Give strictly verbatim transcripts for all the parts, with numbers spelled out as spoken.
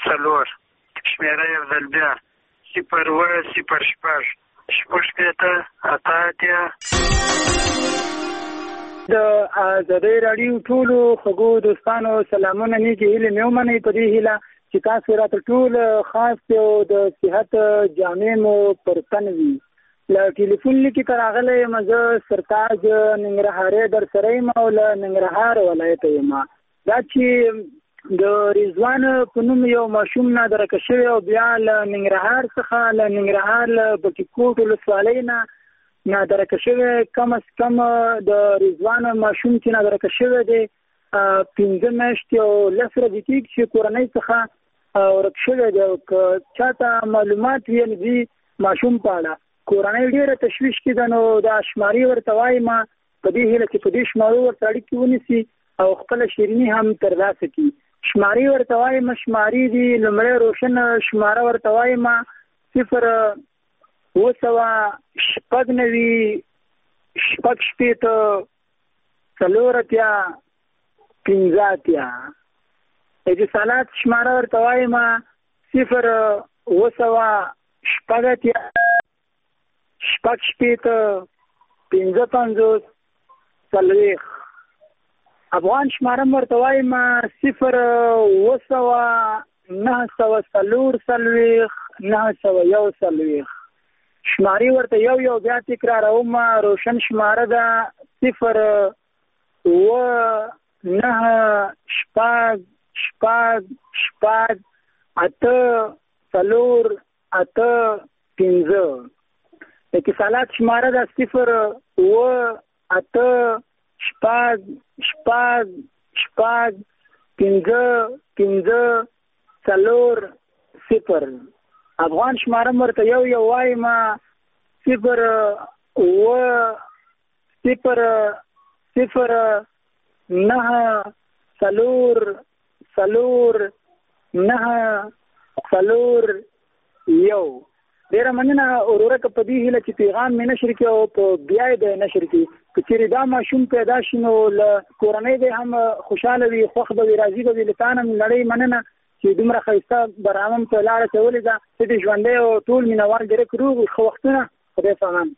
څلور شمېره یو ځل بیا صفر اووه صفر شپږ شپږ شپېته اته اتیا. د ازادۍ راډیو ټولو خوږو دوستانو سلامونه، نیکې هیلې مې ومنئ په دې هیله چې تاسو راته ټول خاص یو د صحت جامې مو پر تن وي. له ټلیفون لیکې ته راغلی یم، زه سرتاج ننګرهارۍ در سره یم او له ننګرهار ولایته یم. دا چې د رضوان په نوم یو ماشوم نادرکه شوی او بیا له ننګرهار څخه له ننګرهار له بټي کوټ ولسوالۍ نه نادرکه شوی، کم از کم د رضوان ماشوم چې نادرکه شوی دی پنځه میاشتې او لس ورځې کېږي چې کورنۍ څخه ورک شوی دی. او که چاته معلومات وي د دې ماشوم په اړه، کورنۍ ډېره تشویش کې ده، نو دا شمارې ورته وایم په دې هیله چې په دې شمارو ورته اړیکې ونیسي او خپله شیریني هم ترلاسه کړي. شمارې ورته وایم، شمارې دي لومړی روشن شماره ورته وایم صفر اووه سوه شپږ نوي شپږ شپېته څلور اتیا پنځه اتیا. اتصالات شماره ورته وایم صفر اووه سوه شپږ اتیا شپږ شپېته پنځه پنځوس څلوېښت. افغان شماره م ورته وایم صفر اووه سوه نهه سوه څلور څلوېښت نهه سوه یو څلوېښت. شمارې ورته یو یو بیا تکراروم. روشن شماره ده صفر اووه نهه شپږ شپږ شپږ اته څلور اته پنځه. اتصالات شماره ده صفر اووه اته شپږ شپږ شپږ پنځه پنځه څلور صفر. افغان شماره م ورته یو یو وایم صفر اووه صفر صفر نهه څلور څلور نهه څلور یو. ډېره مننه وروره که په دې هیله چې پیغام مې نشر کړي او په بیا یې به یې نشر کړي. که چېرې دا ماشوم پیدا شي نو له کورنۍ به هم خوشحاله وي، خوښ به وي، راضي به وي. له تا نه نړۍ مننه چې دومره ښایسته برنامه م په لاره اچولې ده. ته دې ژوندی او ټول مینوال ډېرک روغ وي. ښه وختونه، خدای پامان.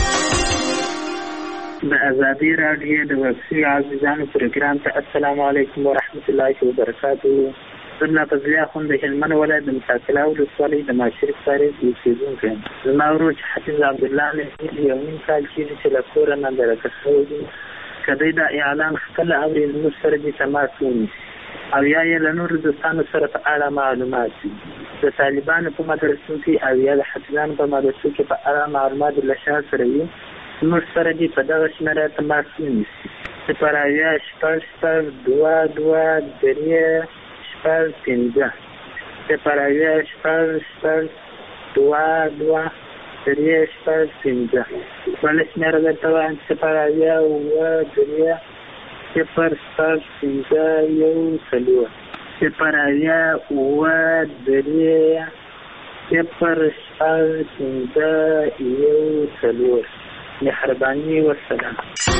د ازادۍ راډیو د ویبسي عزیزانو پروګرام ته السلام علیکم ورحمت الله وبرکاته. زه الله فضلي اخوند د هلمند ولایت د مساکله ولسوالۍ د ماشرف سارې اوسېدونکی یم. زما ورور چې حفیظ عبدالله علیه یو نیم کال کېږي چې له کوره نندرکه شوی دی. که دی دا اعلان خپله اوري زموږ سره دې تماس ونیسي او یا یې له نورو دوستانو سره په اړه معلومات وي. د طالبانو په مدرسو کې او یا د حفیظانو په مدرسو کې په اړه معلومات له شا سره وي، زموږ سره دې په دغه شمېره تماس ونیسي. صفر اویا شپږ شپږ دوه دوه درې شپږ پنځه. صفر اویا شپږ شپږ دوه دوه درې شپږ پنځه. بله شمېره درته وایم صفر اویا اووه درې صفر شپږ پنځه یو څلور. صفر اویا اووه درې صفر شپږ پنځه یو څلور. مهرباني والسلام.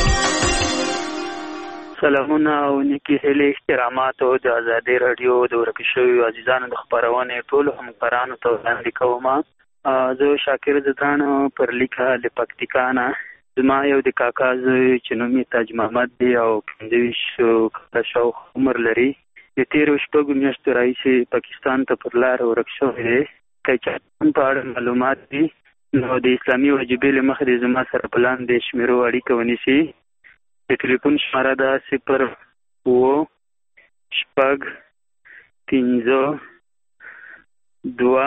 سلامونه او نیکې هیلې احترامات او د ازادۍ راډیو د ورک شویو عزیزانو د خپرونې ټولو همکارانو ته وړاندې کوم. زه شاکر زدان پر لیکه د پکتیکا نه. زما یو د کاکا زوی چې نوم یې تاج محمد دی او پنځه ویشت کاله شاوخوا عمر لري. د تېرو شپږو میاشتو راهیسې پاکستان ته پر لاره ورک شوی دی. که چا په اړه معلومات دي نو د اسلامي وجیبې له مخې د زما سره په لاندې شمېرو اړیکه ونیسي. د ټلیفون شماره ده صفر اووه شپږ پنځه دوه.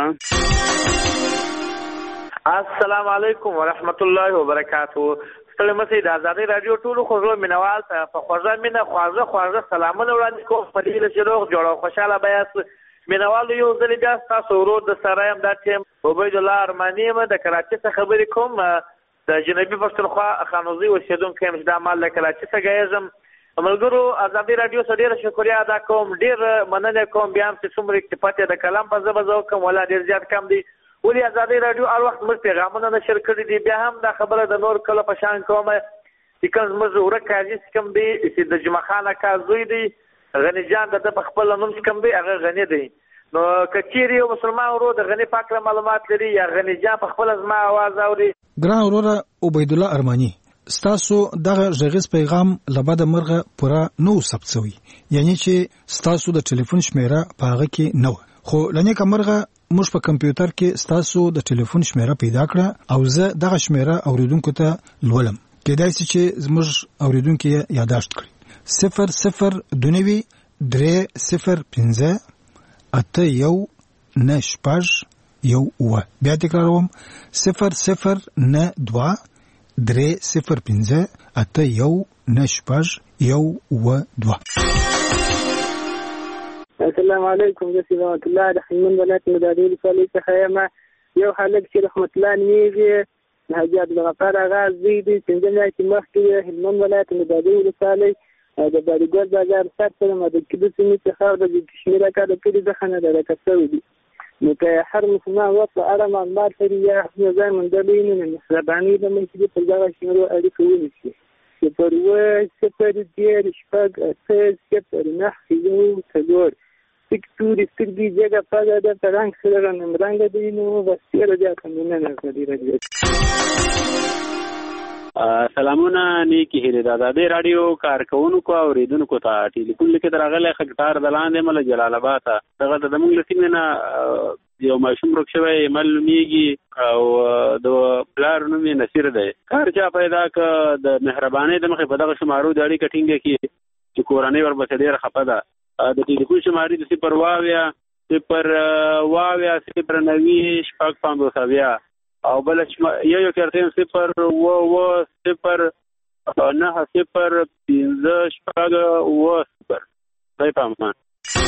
السلام علیکم ورحمت الله وبرکاتو. ستړي مشئ. د ازادۍ راډیو ټولو خوږو مینوال ته په خوږه مینه خواږه خواږه سلامونه وړاندې کوم. په دې هیله چې روغ جوړ او خوشحاله به یاست. مینوالو یو ځل بیا ستاسو ورور د سره یم. دا ټیم عبیدالله ارماني یم، د کراچۍ څخه خبرې کوم. د جنوبي پښتونخوا خانوزي اوسېدونکی یم چې دا مال له کراچۍ څخه ګیږم. ملګرو ازادۍ راډیو څخه ډېره شکریه ادا کوم، ډېر مننه کوم. بیا هم چې څومره اکتفاط یې د کلام په ژبه زه وکړم ولا ډېر زیات کم دی. ولې ازادۍ راډیو هر وخت موږ پیغامونه نشر کړي دي. بیا هم دا خبره د نور کله په شان کوم چې کوم زموږ ورک حاجي چې کوم دی چې د جمعه خان اکا زوی دی، غني جان د ده په خپله نوم چې کوم دی هغه غني دی. نو کچېرې یو مسلمان ورو د غني پاک معلومات لري یا غني جان په خپل زما आवाज اوري. ګران وروره عبید الله ارمانی، ستاسو دغه غږیز پیغام لبد مرغه پورا نو ثبت شوی، یعنی چې ستاسو د ټلیفون شمیره په هغه کې نه و، خو لنه کمرغه موږ په کمپیوټر کې ستاسو د ټلیفون شمیره پیدا کړه او زه دغه شمیره اوریدونکو ته لولم. کېدای شي چې زموږ اوریدونکو یې یاداشت کړي. صفر صفر دونوي درې صفر پنځه اته یو نه شپږ یو اوه. بیا تکراروم، صفر صفر نه دوه درې صفر پنځه اته یو نه شپږ یو اوه دوه. السلام علیکم، زه صبغت الله د هلمند ولایت مدادي ولسوالۍ څخه یم. یو هلک چې رحمت الله نومیږي، د حاجي عبدالغفار اغا زوی دی. پنځه میاشتې مخکې هلمند ولایت مدادي ولسوالۍ د باریګل بازار سر سره د کیدو سیمې څخه د کشمیر اکاډ کلي څخه نه ډکه شوی دی. نو که هر مسلمان وخت په اړه معلومات لري یا ځای موندلی نو مهرباني له مونږ په دغه شمیرو اړیکه ونیسي. صفر اووه صفر دېرش شپږ اته صفر نهه یو څلور. سکتوري سترګې جګه پاګه ده په رنګ سره رنګرنګه دی. نو بس ډېره زیاته مننه ازادي راډیو. سلامونه نیکی هیله د ازادي راډیو کارکونکو او اوریدونکو ته. ټلیفون لیکه درغله خکټار د لاندې مل جلال آباد ته دغه د موږ لسینه نه یو ماشوم روک شوی معلومیږي او د پلار نوم یې نصیر دی. کار چا پیدا ک د مهرباني د مخې په دغه شمارو د اړیکه ټینګه کی چې کورنۍ ورپسې ډېر خپه ده. د ټلیفون شمارې د صفر واویا صفر واویا صفر نوي شپږ پنځوس اویا او بل یو یو کارتین صفر و و صفر نه صفر پنځه شپږ و صفر. دای پامان.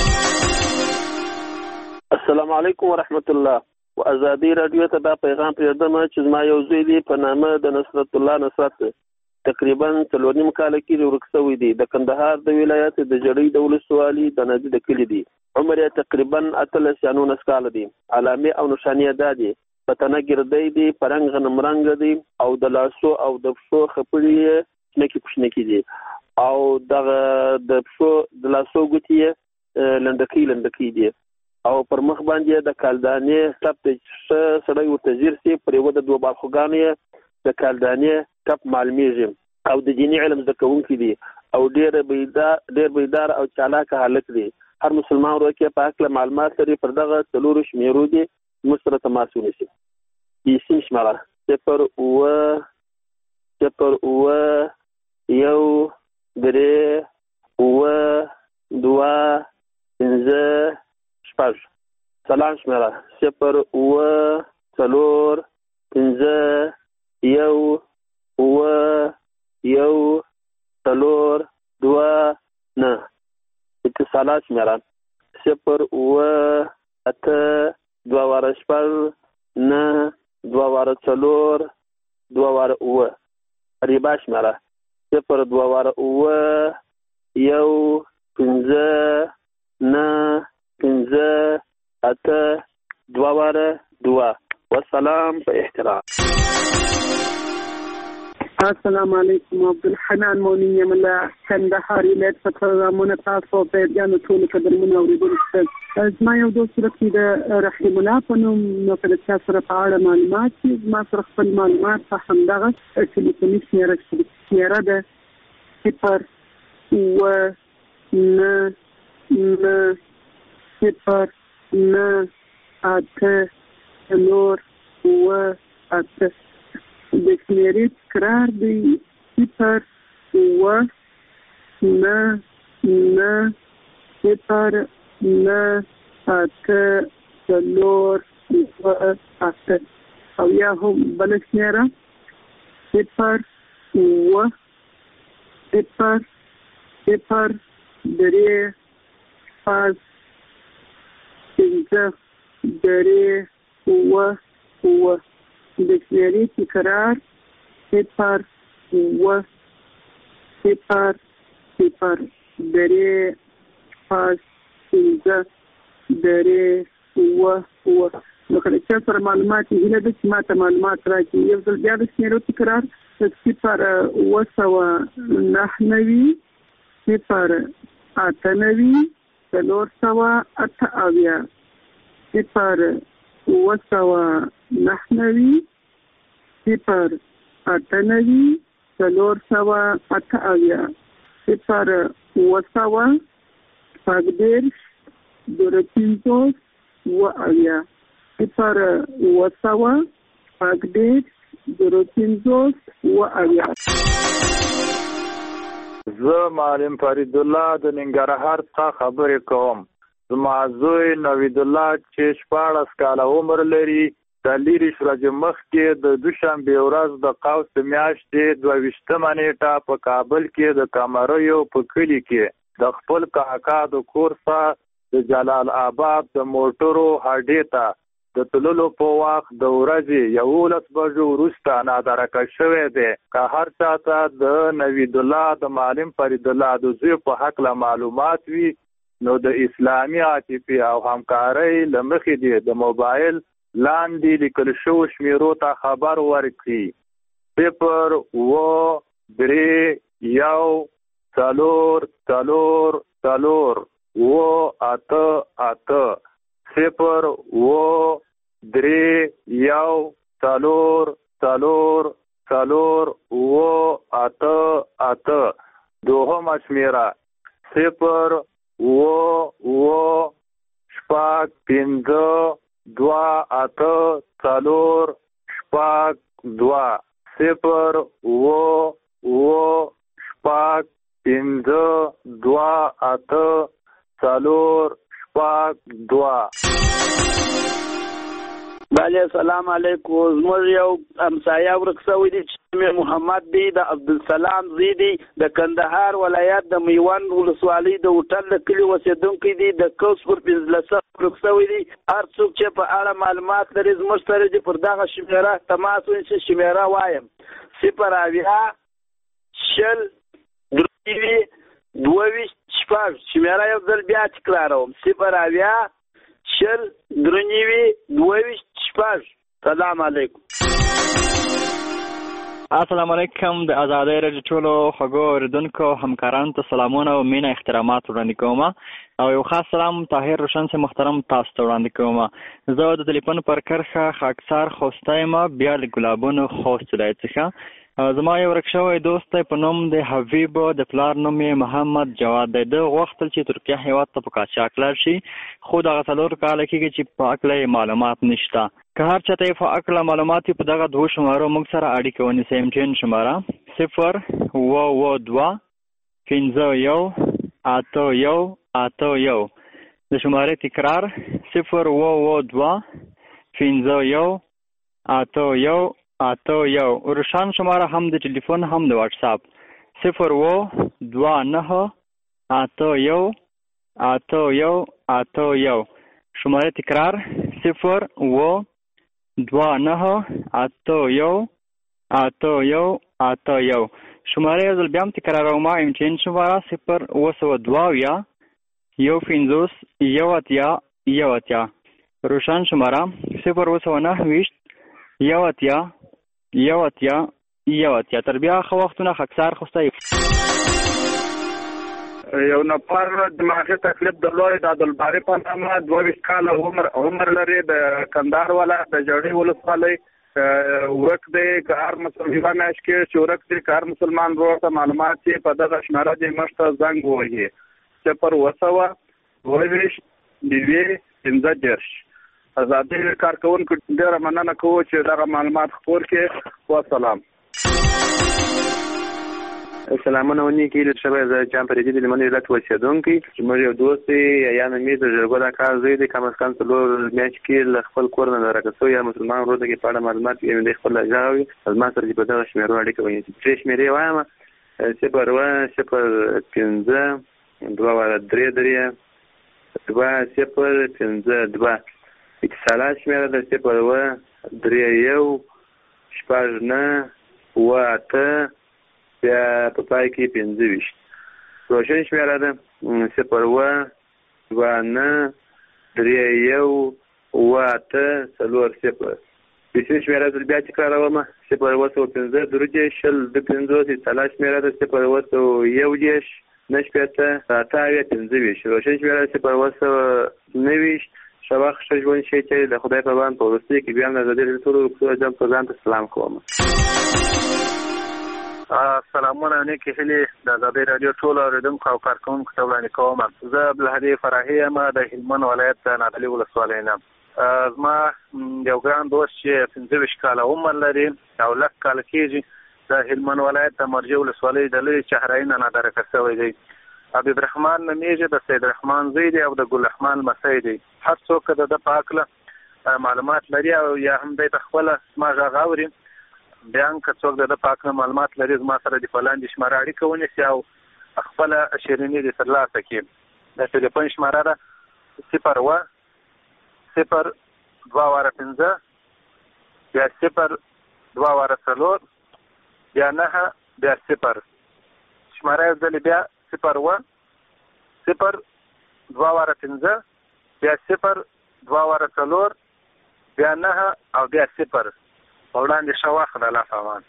السلام علیکم ورحمت الله. و ازادي راډیو ته دا پیغام پرېږدم چې زما یو زوی دی په نامه د نصرت الله نصرت تقریبا څلور نیم کاله کې ورک شوی دی. د کندهار د ولایت د جړۍ د ولسوالۍ د نادي د کلي دی. عمر یې تقریبا اتلس یا نولس کاله دی. علامې او نښانې دا دي: په تنه ګردی دی، په رنګ غنم رنګ دی او د لاسو او د پښو خپړې یې شنکې پشنکې دي او دغه د پښو د لاسو ګوتې یې لنډکۍ لنډکۍ دي او پر مخ باندې د کالدانې ټپ ته سړی ورته ځیر سي. پر یوه د دوه باړخوګانو یې د کالدانې ټپ معلومیږي او د دیني علم زده کوونکي دي او ډېر بیدار ډېر بیدار او چالاکه هلک دی. هر مسلمان ورو کې په هکله معلومات لري. پر دغه څلورو شمیرو دي موږ سره تماس ونیسي. سیم شماره صفر اووه صفر اووه یو درې اووه دوه پنځه شپږ. سلام شماره صفر اووه څلور پنځه یو اووه یو څلور دوه نه. اتصالات شماره صفر اووه اته دوه واره شپږ نه دوه واره څلور دوه واره اووه. ریبا شماره صفر دوه واره اووه یو پنځه نه پنځه اته دوه واره دوه. والسلام په احترام. السلام علیکم. عبدالحنان مؤمن یم له کندهار ولایت څخه پروګرامونه تاسو په بیانو ټولو قدرمنو اوریدونکو ته زما یو دوست رقیب د رحیم الله په نوم نو کله چې سره په اړه معلومات چې زما سره خپل معلومات په همدغه ټلیفوني شمیره شمیره ده صفر اووه نه نه صفر نه اته څلور اووه اته. د شمیرې تکرار دی صفر اووه نه نه صفر نه اته څلور اووه اته او یا هم بله شمیره صفر اووه صفر صفر درې شپږ پنځه درې اووه اووه. د شمیرې تکرار صفر اووه صفر صفر درې شپږ پنځه درې اووه اووه. نو کله چې سره معلومات یې هیله ده چې ما ته معلومات راکړي. یو ځل بیا د شمیرو تکرار صفر اووه سوه نهه نوي صفر اته نوي څلور سوه اته اویا صفر اوه سوه نهه نوي صفر اته نوي څلور سوه اته اویا صفر اوه سوه شپږ دېرش زره پنځوس اوه اویا صفر اوه سوه شپږ دېرش زره پنځوس اوه اویا. زه معلم فرید الله د ننګرهار څخه خبرې کوم. زما زوی نوید الله چې شپاړس کاله عمر لري څلېرویشت ورځې مخکې د دوشنبې ورځ د قوس میاشتې دوه ویشتمه نیټه په کابل کې د کمریو په کلي کې د خپل کاکا د کور څخه د جلال آباد د موټرو هډې ته د تللو په وخت د ورځې یولس بجو وروسته نادرکه شوی دی. که هر چاته د نوید الله د معلم فرید الله د زوی په هکله معلومات وي نو د اسلامي عاطفې او همکارۍ له مخې دې د موبایل لاندې لیکل شوو شمیرو ته خبر ورکړي. صفر اوه درې یو څلور څلور څلور اوه اته اته صفر اوه درې یو څلور څلور څلور اوه اته اته. دوهمه شمیره صفر اوه اوه شپږ پنځه دوه اته څلور شپږ دوه صفر اوه اوه شپږ پنځه دوه اته څلور شپږ دوه. بله سلام علیکم. زموږ یو همسایه ورک شوی دی چې محمد دی د عبدالسلام زوی دی د کندهار ولایت د میوند ولسوالۍ د هوټل د کلي اوسېدونکی دی د کوس پر پنځلسم ورک شوی دی. هر څوک چې په اړه معلومات لري زموږ سره دې پر دغه شمیره تماس ونیسي. شمیره وایم صفر اویا شل درې دوه ویشت شپږ. شمیره یو ځل بیا تکراروم صفر اویا شل درې دوه ویشت شپږ. سلام علیکم. السلام علیکم. د آزادۍ راډیو ټولو خوږو اورېدونکو همکارانو ته سلامونه او مینه احترامات وړاندې کوم او یو خاص سلام طاهر روشن سے محترم تاسو ته وړاندې کوم. زه د تلیفون پر کرښه خاکسار خوستی یم بیا د ګلابونو خوست ولایت څخه. زما یو ورک شوی دوست دی په نوم د حبیب د پلار نوم یې محمد جواد دی. ده غوښتل چې ترکیه هیواد ته په قاچاق لاړ شي خو دغه څلور کاله کېږي چې په هکله یې معلومات نشته. که هر چاته یې په هکله معلومات وي په دغه دوو شمارو موږ سره اړیکه ونیسئ. امټین شماره صفر اوه اوه دوه پنځه یو اته یو اته یو. د شمارې تکرار صفر اوه اوه دوه پنځه یو اته یو اته یو. روشن شماره هم د ټلیفون هم د واټساپ صفر اوه دوه نهه اته یو اته یو اته یو. شماره تکرار صفر اوه دوه نهه اته یو اته یو اته یو. شماره یو ځل بیا هم تکراروم. امټین شماره صفر اوه سوه دوه اویا یو پنځوس یو اتیا یو اتیا. روشن شماره صفر اوه سوه نهه ویشت یو اتیا یو اتیا یو اتیا. تر بیا ښه وختونه. خاکسار خوستی. یو نفر دماغي تکلیف درلود د عبدالباري په نامه دوه ویشت کاله عمر عمر لري د کندهار ولایت د جړۍ ولسوالۍ ورک دی. که هر مسلمان میاشت کې چې ورک دی که هر مسلمان ورور ته معلومات چې په دغه شماره دې موږ ته زنګ ووهي صفر اوه سوه دوه ویشت نوي پنځه دېرش. ازادۍ کارکوونکو ډېره مننه کوو چې دغه معلومات خپور کړي. وسلام. سلامونه ونی کې د شبه ز جام پرېدي د منځ ولایت اوسېدونکي چې موږ یو دوست یا نه مې د جرګو د کار زوی د کم از کم څلور میاشت کې له خپل کور نه راکسو یا مسلمان ورته کې په اړه معلومات یې د خپل ځاوي از ما سره په دغه شمیرو اړیکه ونیسي. چې شمیرې وایم صفر اوه صفر پنځه دوه درې درې دوه صفر پنځه دوه. اتصالات شمیره د صفر اوه درې یو شپږ نه اوه اته بیا په پای کې پنځه ویشت. روشن شمیره ده صفر اوه دوه نه درې یو اوه اته څلور صفر. پیسې شمیره ده بیا تکراروم صفر اوه سوه پنځه درې دېرش شل دوه پنځوس. اتصالات شمیره ده صفر اوه سوه یو دېرش نه شپېته اته اویا پنځه ویشت. روشن شمیره ده صفر اوه سوه نهه ویشت شبخ ښه ژوند شي چې د خدای په باندې په وروستي کې بیا هم د ازادي راډیو ټولو رکسو په ځان ته سلام کوم. سلامونه نیکې هیلې د ازادي راډیو ټولو اورېدونکو او کارکوونکو ته وړاندې کوم. زه عبدالهادي فرحي یم د هلمند ولایت د نادعلي ولسوالۍ نه. زما یو ګران دوست چې پنځه ویشت کاله عمر لري او لس کاله کېږي د هلمند ولایت د مرجې ولسوالۍ د لرې چهرایي نه نادرکه شوی دی. حبیب رحمان نومیږي، د سید رحمان زوی دی او د ګل رحمان لمسی دی. هر څوک د ده په هکله معلومات لري او یا هم دی ته خپله زما غږ اوري، بیا هم که څوک د ده په هکله معلومات لري زما سره د په لاندې شماره اړیکه ونیسي او خپله شیریني دې ترلاسه کړي. د ټلیفون شماره ده صفر اوه صفر دوه واره پنځه بیا صفر دوه واره څلور بیا نهه بیا صفر. شماره یو ځلې بیا صفر اوه صفر دوه واره پنځه بیا صفر دوه واره څلور بیا نهه او بیا صفر. وړاندې ښه وخت د الله پامان.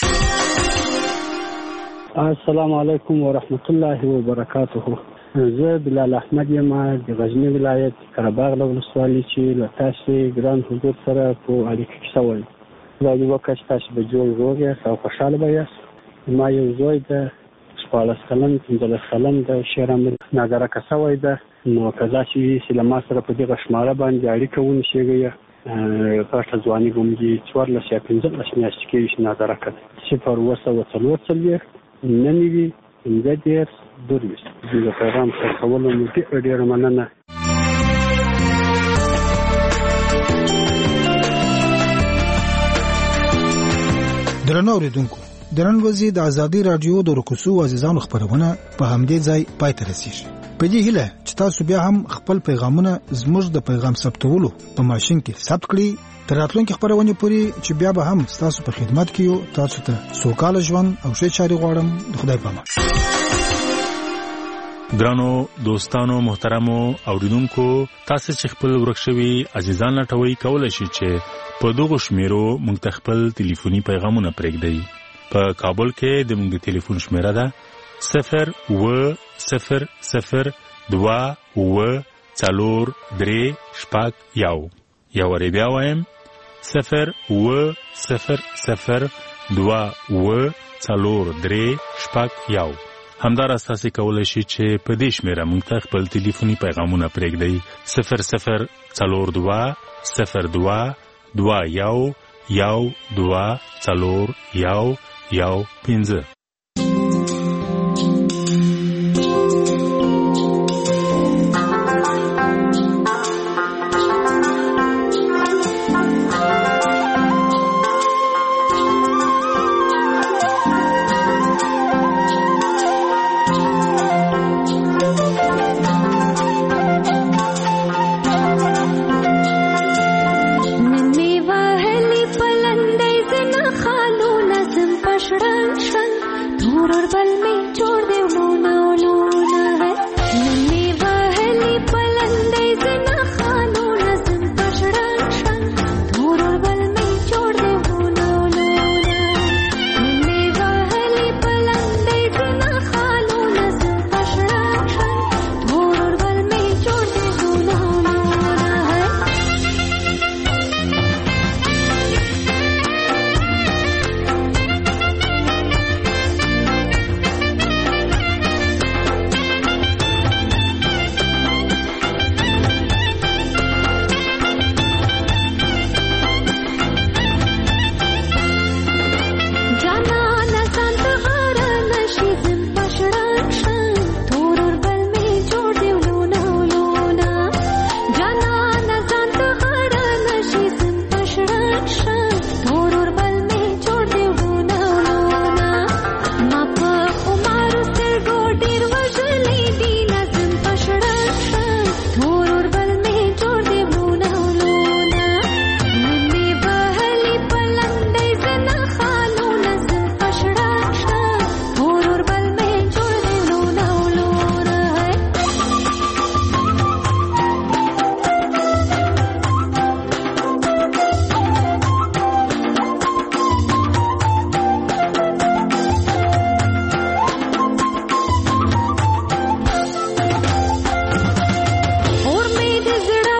السلام علیکم ورحمت الله وبرکاته. زه بلال احمد یم د غزنی ولایت قرهباغ له ولسوالۍ چې له تاسې ګران حضور سره په اړیکه کې شوی. دا یوه کس تاسې به جوړ روغ یاست او خوشحاله به یاست. ما یو زوی ده شپاړس کلن پنځلس کلن د شعر امیر نادرکه شوی ده. نو که داسې وي چې له ما سره په دغه شماره باندې اړیکه ونیسئ، غټه ځواني به مو څوارلس یا پنځلس میاشتې کېږي چې نادرکه ده. صفر اوه سوه څلور څلوېښت نهه نوي پنځه دېرش درویشت. د پیغام خپرولو مو ډېره ډېره مننه. درنو اورېدونکو، د نن ورځې د ازادي راډیو د رکسو عزیزانو خپرونه په همدې ځای پای ته رسېږي. په دې هیله چې تاسو بیا هم خپل پیغامونه زموږ د پیغام ثبتولو په ماشین کې ثبت کړئ. تر راتلونکي خپرونې پورې چې بیا به هم ستاسو په خدمت کې یو. تاسو ته سوکاله ژوند او ښې چارې غواړم. د خدای په امان. ګرانو دوستانو محترمو اوریدونکو، تاسو چې خپل ورک شوي عزیزان لټوي کولای شئ چې په دغه شمیرو موږ ته خپل ټلیفوني پیغامونه پرېږدئ. په کابل کې د موږ ټلیفون شمیره ده صفر اوه صفر صفر دوه اوه څلور درې شپږ یو. یو وارې بیا وایم صفر اوه صفر صفر دوه اوه څلور درې شپږ یو. همداراز تاسو کولی شئ چې په دې شمیره موږ ته خپل ټلیفوني پیغامونه پرېږدئ صفر صفر څلور دوه صفر دوه دوه یو یو دوه څلور یو یو پنځه.